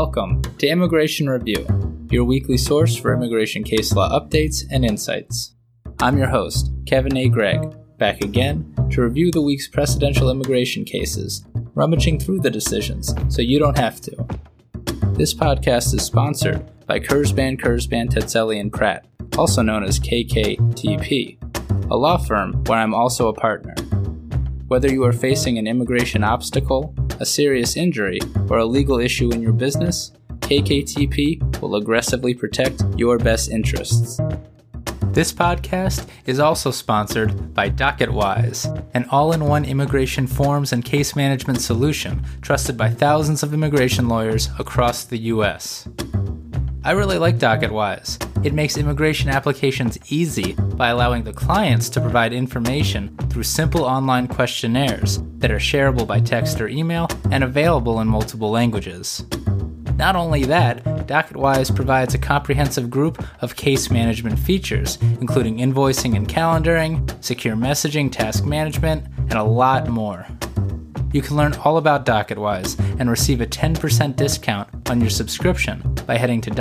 Welcome to Immigration Review, your weekly source for immigration case law updates and insights. I'm your host, Kevin A. Gregg, back again to review the week's precedential immigration cases, rummaging through the decisions so you don't have to. This podcast is sponsored by Kurzban, Tetzeli & Pratt, also known as KKTP, a law firm where I'm also a partner. Whether you are facing an immigration obstacle, a serious injury, or a legal issue in your business, KKTP will aggressively protect your best interests. This podcast is also sponsored by DocketWise, an all-in-one immigration forms and case management solution trusted by thousands of immigration lawyers across the U.S. I really like DocketWise. It makes immigration applications easy by allowing the clients to provide information through simple online questionnaires that are shareable by text or email and available in multiple languages. Not only that, DocketWise provides a comprehensive group of case management features, including invoicing and calendaring, secure messaging, task management, and a lot more. You can learn all about DocketWise and receive a 10% discount on your subscription by heading to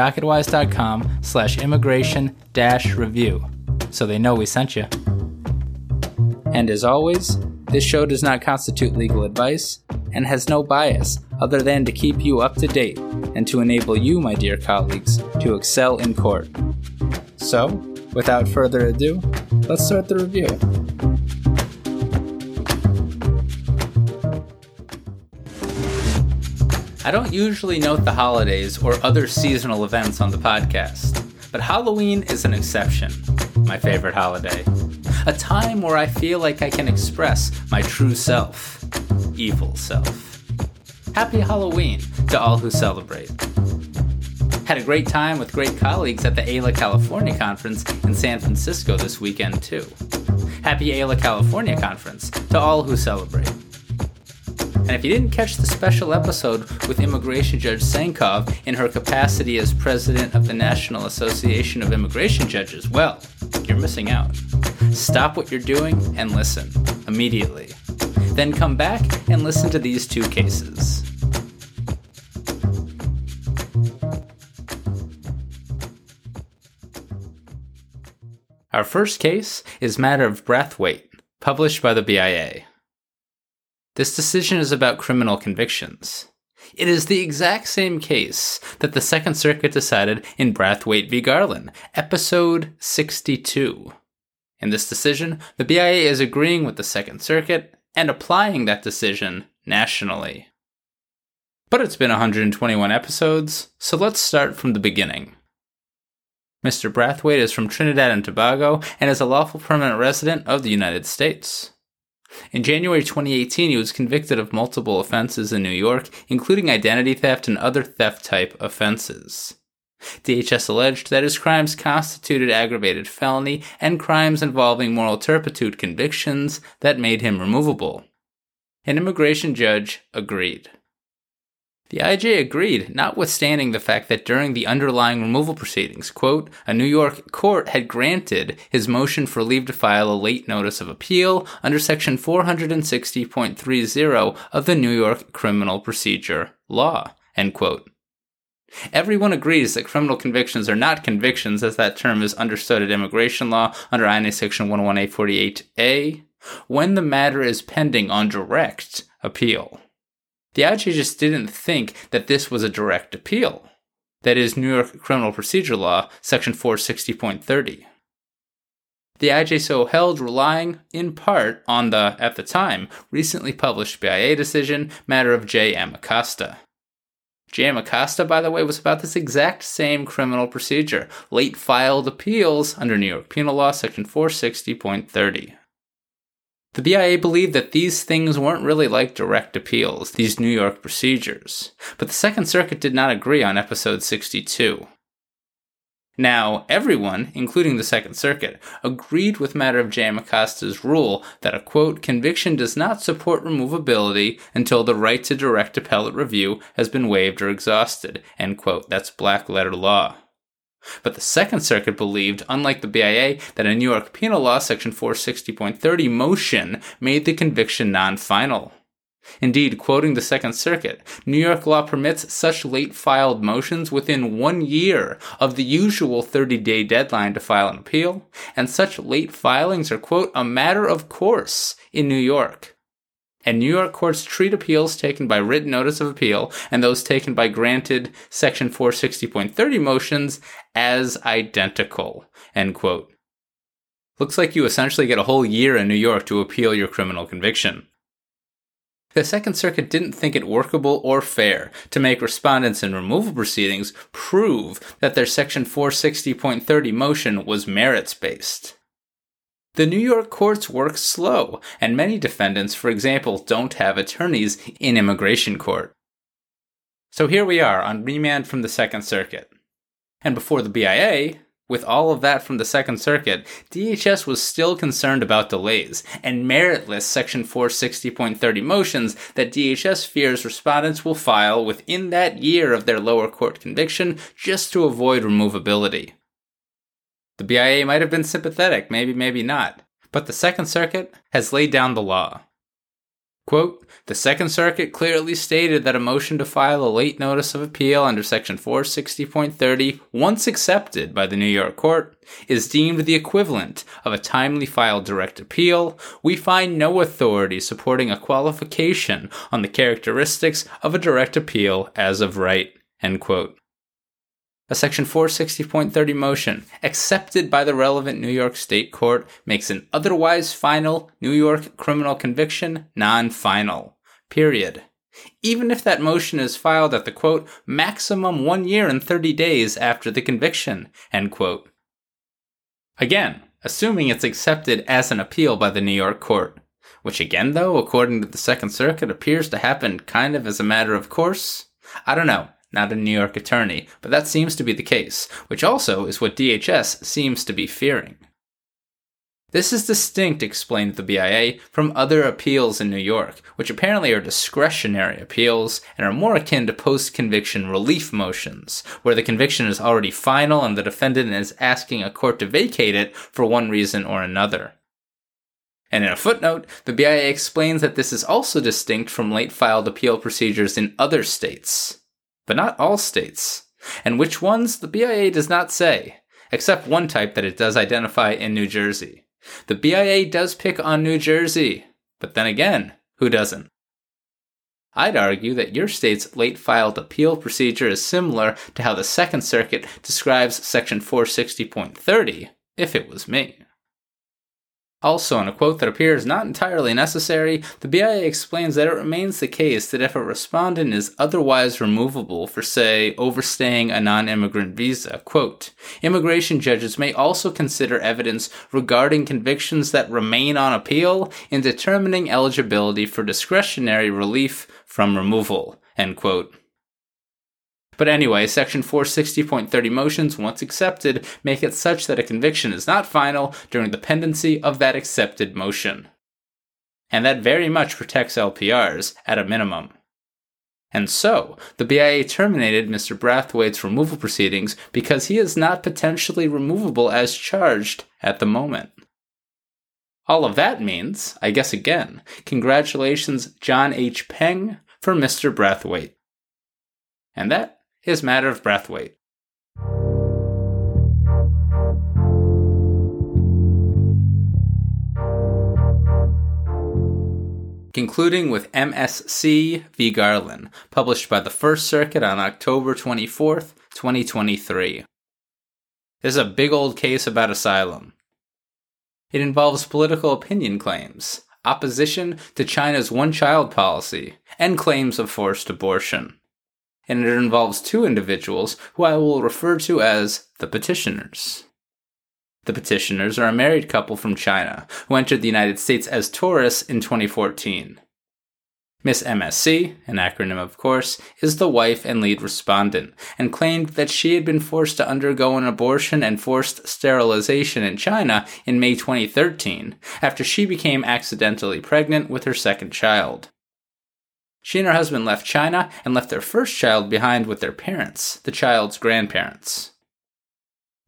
docketwise.com/immigration-review, so they know we sent you. And as always, this show does not constitute legal advice and has no bias other than to keep you up to date and to enable you, my dear colleagues, to excel in court. So, without further ado, let's start the review. I don't usually note the holidays or other seasonal events on the podcast, but Halloween is an exception, my favorite holiday. A time where I feel like I can express my true self, evil self. Happy Halloween to all who celebrate. Had a great time with great colleagues at the AILA California Conference in San Francisco this weekend too. Happy AILA California Conference to all who celebrate. And if you didn't catch the special episode with Immigration Judge Sankov in her capacity as president of the National Association of Immigration Judges, well, you're missing out. Stop what you're doing and listen immediately. Then come back and listen to these two cases. Our first case is Matter of Brathwaite, published by the BIA. This decision is about criminal convictions. It is the exact same case that the Second Circuit decided in Brathwaite v. Garland, episode 62. In this decision, the BIA is agreeing with the Second Circuit and applying that decision nationally. But it's been 121 episodes, so let's start from the beginning. Mr. Brathwaite is from Trinidad and Tobago and is a lawful permanent resident of the United States. In January 2018, he was convicted of multiple offenses in New York, including identity theft and other theft-type offenses. DHS alleged that his crimes constituted aggravated felony and crimes involving moral turpitude convictions that made him removable. An immigration judge agreed. The IJ agreed, notwithstanding the fact that during the underlying removal proceedings, quote, a New York court had granted his motion for leave to file a late notice of appeal under Section 460.30 of the New York Criminal Procedure Law, end quote. Everyone agrees that criminal convictions are not convictions as that term is understood at immigration law under INA Section 11848A when the matter is pending on direct appeal. The IJ just didn't think that this was a direct appeal. That is New York Criminal Procedure Law, Section 460.30. The IJ so held, relying in part on the, at the time, recently published BIA decision, Matter of J. M. Acosta. J. M. Acosta, by the way, was about this exact same criminal procedure, late filed appeals under New York Penal Law, Section 460.30. The BIA believed that these things weren't really like direct appeals, these New York procedures, but the Second Circuit did not agree on episode 62. Now, everyone, including the Second Circuit, agreed with Matter of J. M. Acosta's rule that a, quote, conviction does not support removability until the right to direct appellate review has been waived or exhausted, end quote. That's black letter law. But the Second Circuit believed, unlike the BIA, that a New York Penal Law Section 460.30 motion made the conviction non-final. Indeed, quoting the Second Circuit, New York law permits such late-filed motions within 1 year of the usual 30-day deadline to file an appeal, and such late filings are, quote, a matter of course in New York. And New York courts treat appeals taken by written notice of appeal and those taken by granted Section 460.30 motions as identical, end quote. Looks like you essentially get a whole year in New York to appeal your criminal conviction. The Second Circuit didn't think it workable or fair to make respondents in removal proceedings prove that their Section 460.30 motion was merits-based. The New York courts work slow, and many defendants, for example, don't have attorneys in immigration court. So here we are on remand from the Second Circuit. And before the BIA, with all of that from the Second Circuit, DHS was still concerned about delays and meritless Section 460.30 motions that DHS fears respondents will file within that year of their lower court conviction just to avoid removability. The BIA might have been sympathetic, maybe not, but the Second Circuit has laid down the law. Quote, the Second Circuit clearly stated that a motion to file a late notice of appeal under Section 460.30, once accepted by the New York court, is deemed the equivalent of a timely filed direct appeal. We find no authority supporting a qualification on the characteristics of a direct appeal as of right, end quote. A Section 460.30 motion, accepted by the relevant New York State court, makes an otherwise final New York criminal conviction non-final. Period. Even if that motion is filed at the, quote, maximum 1 year and 30 days after the conviction, end quote. Again, assuming it's accepted as an appeal by the New York court, which again, though, according to the Second Circuit, appears to happen kind of as a matter of course. I don't know. Not a New York attorney, but that seems to be the case, which also is what DHS seems to be fearing. This is distinct, explained the BIA, from other appeals in New York, which apparently are discretionary appeals and are more akin to post-conviction relief motions, where the conviction is already final and the defendant is asking a court to vacate it for one reason or another. And in a footnote, the BIA explains that this is also distinct from late-filed appeal procedures in other states. But not all states. And which ones, the BIA does not say, except one type that it does identify in New Jersey. The BIA does pick on New Jersey, but then again, who doesn't? I'd argue that your state's late-filed appeal procedure is similar to how the Second Circuit describes Section 460.30, if it was me. Also, in a quote that appears not entirely necessary, the BIA explains that it remains the case that if a respondent is otherwise removable for, say, overstaying a non-immigrant visa, quote, immigration judges may also consider evidence regarding convictions that remain on appeal in determining eligibility for discretionary relief from removal, end quote. But anyway, Section 460.30 motions, once accepted, make it such that a conviction is not final during the pendency of that accepted motion. And that very much protects LPRs, at a minimum. And so, the BIA terminated Mr. Brathwaite's removal proceedings because he is not potentially removable as charged at the moment. All of that means, I guess again, congratulations John H. Peng for Mr. Brathwaite. And that is matter of Brathwaite. Concluding with MSC v. Garland, published by the First Circuit on October 24th, 2023. This is a big old case about asylum. It involves political opinion claims, opposition to China's one-child policy, and claims of forced abortion. And it involves two individuals who I will refer to as the petitioners. The petitioners are a married couple from China who entered the United States as tourists in 2014. Miss MSC, an acronym of course, is the wife and lead respondent, and claimed that she had been forced to undergo an abortion and forced sterilization in China in May 2013 after she became accidentally pregnant with her second child. She and her husband left China and left their first child behind with their parents, the child's grandparents.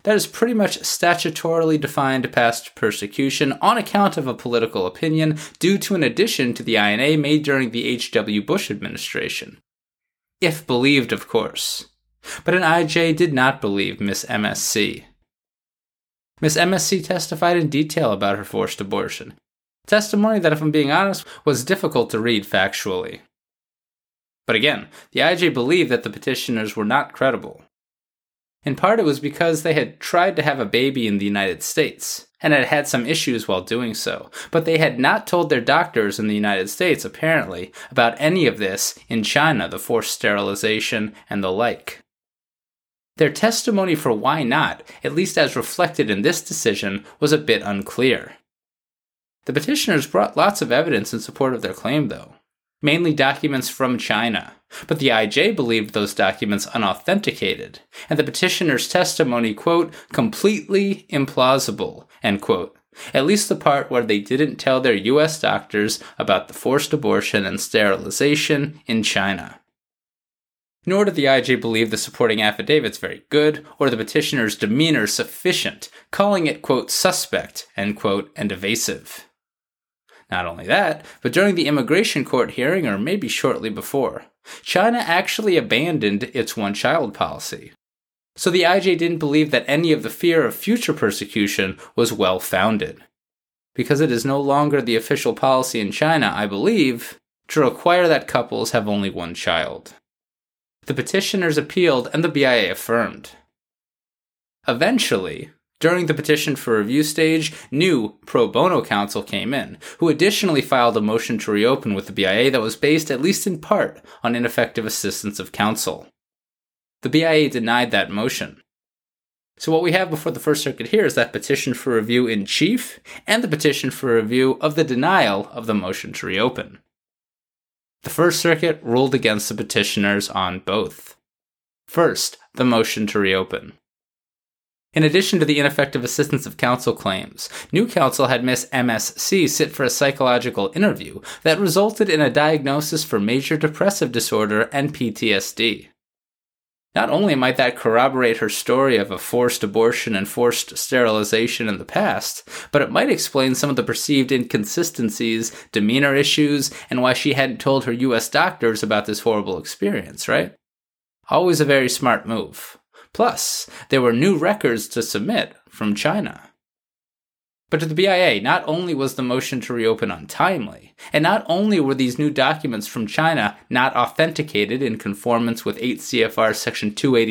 That is pretty much statutorily defined past persecution on account of a political opinion due to an addition to the INA made during the H.W. Bush administration. If believed, of course. But an IJ did not believe Miss MSC. Miss MSC testified in detail about her forced abortion. Testimony that, if I'm being honest, was difficult to read factually. But again, the IJ believed that the petitioners were not credible. In part, it was because they had tried to have a baby in the United States, and had had some issues while doing so, but they had not told their doctors in the United States, apparently, about any of this in China, the forced sterilization, and the like. Their testimony for why not, at least as reflected in this decision, was a bit unclear. The petitioners brought lots of evidence in support of their claim, though, mainly documents from China, but the IJ believed those documents unauthenticated, and the petitioner's testimony, quote, completely implausible, end quote, at least the part where they didn't tell their U.S. doctors about the forced abortion and sterilization in China. Nor did the IJ believe the supporting affidavits very good, or the petitioner's demeanor sufficient, calling it, quote, suspect, end quote, and evasive. Not only that, but during the immigration court hearing, or maybe shortly before, China actually abandoned its one-child policy. So the IJ didn't believe that any of the fear of future persecution was well-founded. Because it is no longer the official policy in China, I believe, to require that couples have only one child. The petitioners appealed and the BIA affirmed. Eventually, during the petition for review stage, new pro bono counsel came in, who additionally filed a motion to reopen with the BIA that was based at least in part on ineffective assistance of counsel. The BIA denied that motion. So what we have before the First Circuit here is that petition for review in chief and the petition for review of the denial of the motion to reopen. The First Circuit ruled against the petitioners on both. First, the motion to reopen. In addition to the ineffective assistance of counsel claims, new counsel had Miss MSC sit for a psychological interview that resulted in a diagnosis for major depressive disorder and PTSD. Not only might that corroborate her story of a forced abortion and forced sterilization in the past, but it might explain some of the perceived inconsistencies, demeanor issues, and why she hadn't told her U.S. doctors about this horrible experience, right? Always a very smart move. Plus, there were new records to submit from China. But to the BIA, not only was the motion to reopen untimely, and not only were these new documents from China not authenticated in conformance with 8 CFR section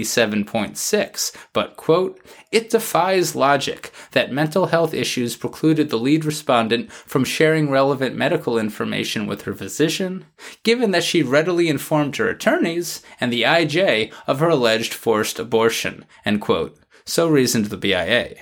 287.6, but, quote, it defies logic that mental health issues precluded the lead respondent from sharing relevant medical information with her physician, given that she readily informed her attorneys and the IJ of her alleged forced abortion, end quote. So reasoned the BIA.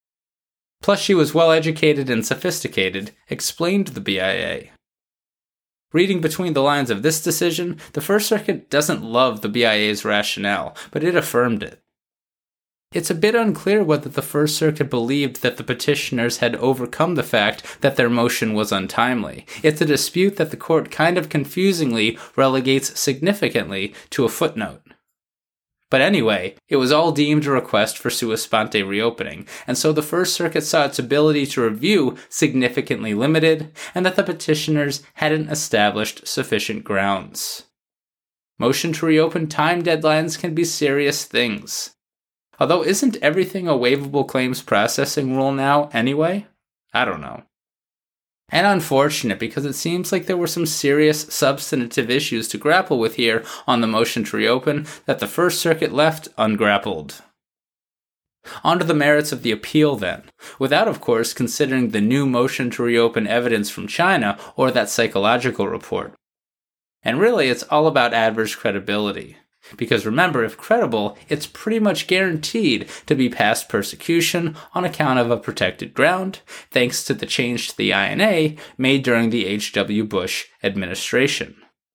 Plus, she was well-educated and sophisticated, explained the BIA. Reading between the lines of this decision, the First Circuit doesn't love the BIA's rationale, but it affirmed it. It's a bit unclear whether the First Circuit believed that the petitioners had overcome the fact that their motion was untimely. It's a dispute that the court kind of confusingly relegates significantly to a footnote. But anyway, it was all deemed a request for sua sponte reopening, and so the First Circuit saw its ability to review significantly limited, and that the petitioners hadn't established sufficient grounds. Motion to reopen time deadlines can be serious things. Although isn't everything a waivable claims processing rule now anyway? I don't know. And unfortunate, because it seems like there were some serious substantive issues to grapple with here on the motion to reopen that the First Circuit left ungrappled. On to the merits of the appeal then, without of course considering the new motion to reopen evidence from China or that psychological report. And really it's all about adverse credibility. Because remember, if credible, it's pretty much guaranteed to be past persecution on account of a protected ground, thanks to the change to the INA made during the H.W. Bush administration.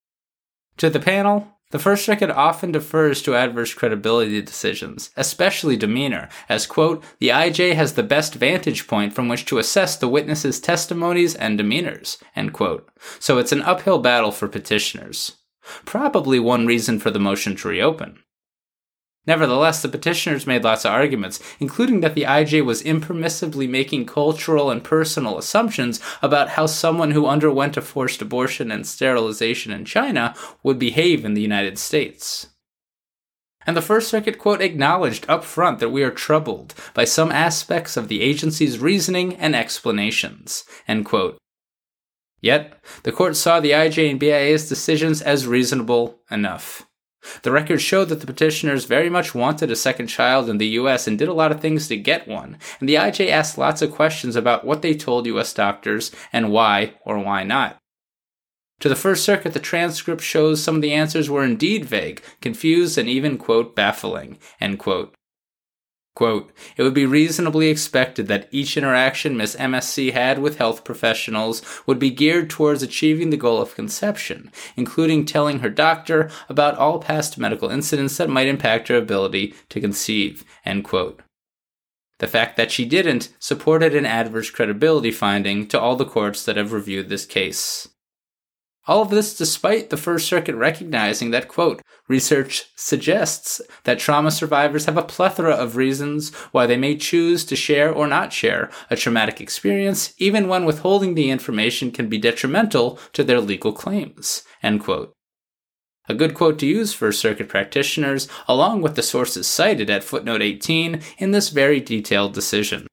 To the panel, the First Circuit often defers to adverse credibility decisions, especially demeanor, as, quote, the IJ has the best vantage point from which to assess the witnesses' testimonies and demeanors, end quote. So it's an uphill battle for petitioners. Probably one reason for the motion to reopen. Nevertheless, the petitioners made lots of arguments, including that the IJ was impermissibly making cultural and personal assumptions about how someone who underwent a forced abortion and sterilization in China would behave in the United States. And the First Circuit, quote, acknowledged up front that we are troubled by some aspects of the agency's reasoning and explanations, end quote. Yet, the court saw the IJ and BIA's decisions as reasonable enough. The record showed that the petitioners very much wanted a second child in the U.S. and did a lot of things to get one, and the IJ asked lots of questions about what they told U.S. doctors and why or why not. To the First Circuit, the transcript shows some of the answers were indeed vague, confused, and even, quote, baffling, end quote. Quote, it would be reasonably expected that each interaction Ms. MSC had with health professionals would be geared towards achieving the goal of conception, including telling her doctor about all past medical incidents that might impact her ability to conceive, end quote. The fact that she didn't supported an adverse credibility finding to all the courts that have reviewed this case. All of this despite the First Circuit recognizing that, quote, research suggests that trauma survivors have a plethora of reasons why they may choose to share or not share a traumatic experience, even when withholding the information can be detrimental to their legal claims, end quote. A good quote to use First Circuit practitioners, along with the sources cited at footnote 18 in this very detailed decision.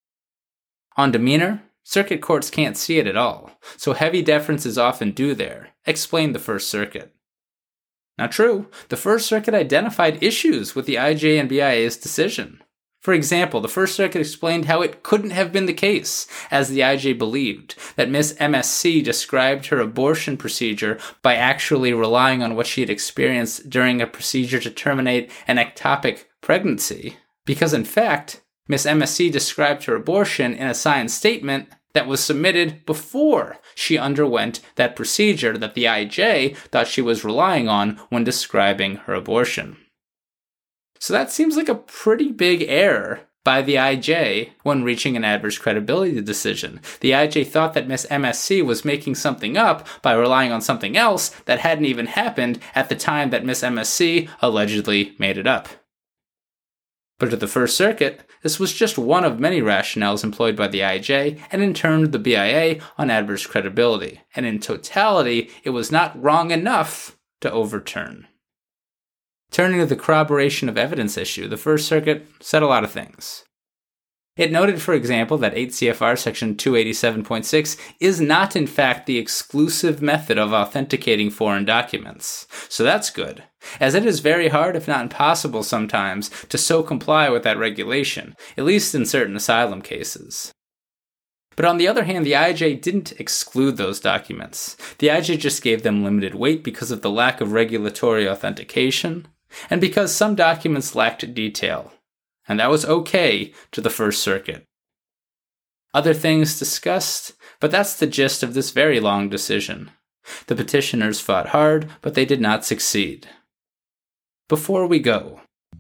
On demeanor, circuit courts can't see it at all, so heavy deference is often due there, explained the First Circuit. Not true. The First Circuit identified issues with the IJ and BIA's decision. For example, the First Circuit explained how it couldn't have been the case, as the IJ believed, that Ms. MSC described her abortion procedure by actually relying on what she had experienced during a procedure to terminate an ectopic pregnancy, because in fact, Ms. MSC described her abortion in a signed statement that was submitted before she underwent that procedure that the IJ thought she was relying on when describing her abortion. So that seems like a pretty big error by the IJ when reaching an adverse credibility decision. The IJ thought that Ms. MSC was making something up by relying on something else that hadn't even happened at the time that Ms. MSC allegedly made it up. But to the First Circuit, this was just one of many rationales employed by the IJ and in turn the BIA on adverse credibility, and in totality, it was not wrong enough to overturn. Turning to the corroboration of evidence issue, the First Circuit said a lot of things. It noted, for example, that 8 CFR section 287.6 is not in fact the exclusive method of authenticating foreign documents. So that's good, as it is very hard, if not impossible sometimes, to so comply with that regulation, at least in certain asylum cases. But on the other hand, the IJ didn't exclude those documents. The IJ just gave them limited weight because of the lack of regulatory authentication, and because some documents lacked detail. And that was okay to the First Circuit. Other things discussed, but that's the gist of this very long decision. The petitioners fought hard, but they did not succeed. Before we go,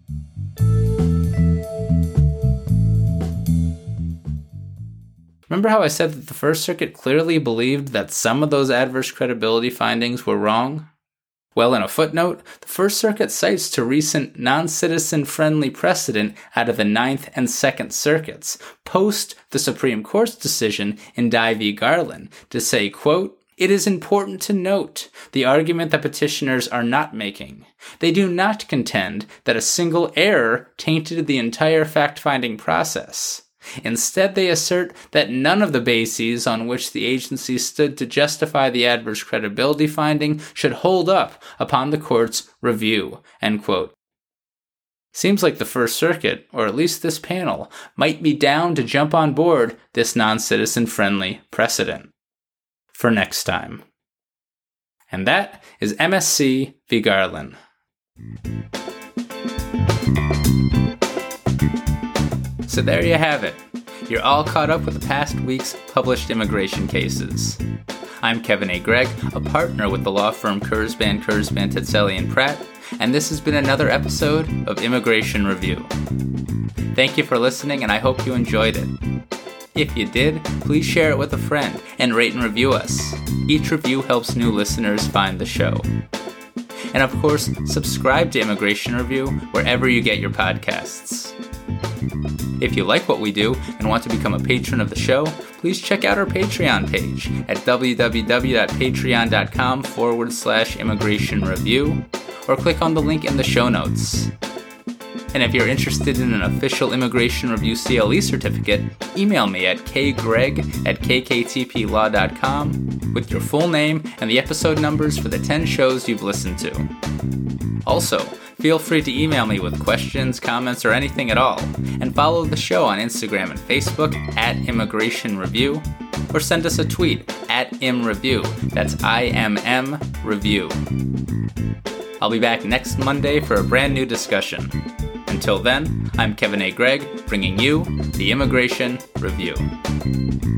remember how I said that the First Circuit clearly believed that some of those adverse credibility findings were wrong? Well, in a footnote, the First Circuit cites to recent non-citizen-friendly precedent out of the Ninth and Second Circuits, post the Supreme Court's decision in Dye v. Garland, to say, quote, it is important to note the argument that petitioners are not making. They do not contend that a single error tainted the entire fact-finding process. Instead, they assert that none of the bases on which the agency stood to justify the adverse credibility finding should hold up upon the court's review, end quote. Seems like the First Circuit, or at least this panel, might be down to jump on board this non-citizen-friendly precedent. For next time. And that is MSC v. Garland. So there you have it. You're all caught up with the past week's published immigration cases. I'm Kevin A. Gregg, a partner with the law firm Kurzban, Tetzeli & Pratt, and this has been another episode of Immigration Review. Thank you for listening, and I hope you enjoyed it. If you did, please share it with a friend and rate and review us. Each review helps new listeners find the show. And of course, subscribe to Immigration Review wherever you get your podcasts. If you like what we do and want to become a patron of the show, please check out our Patreon page at www.patreon.com/Immigration Review, or click on the link in the show notes. And if you're interested in an official Immigration Review CLE certificate, email me at kgreg@kktplaw.com with your full name and the episode numbers for the 10 shows you've listened to. Also, feel free to email me with questions, comments, or anything at all, and follow the show on Instagram and Facebook at Immigration Review, or send us a tweet at ImReview. That's IMM Review. I'll be back next Monday for a brand new discussion. Until then, I'm Kevin A. Gregg, bringing you the Immigration Review.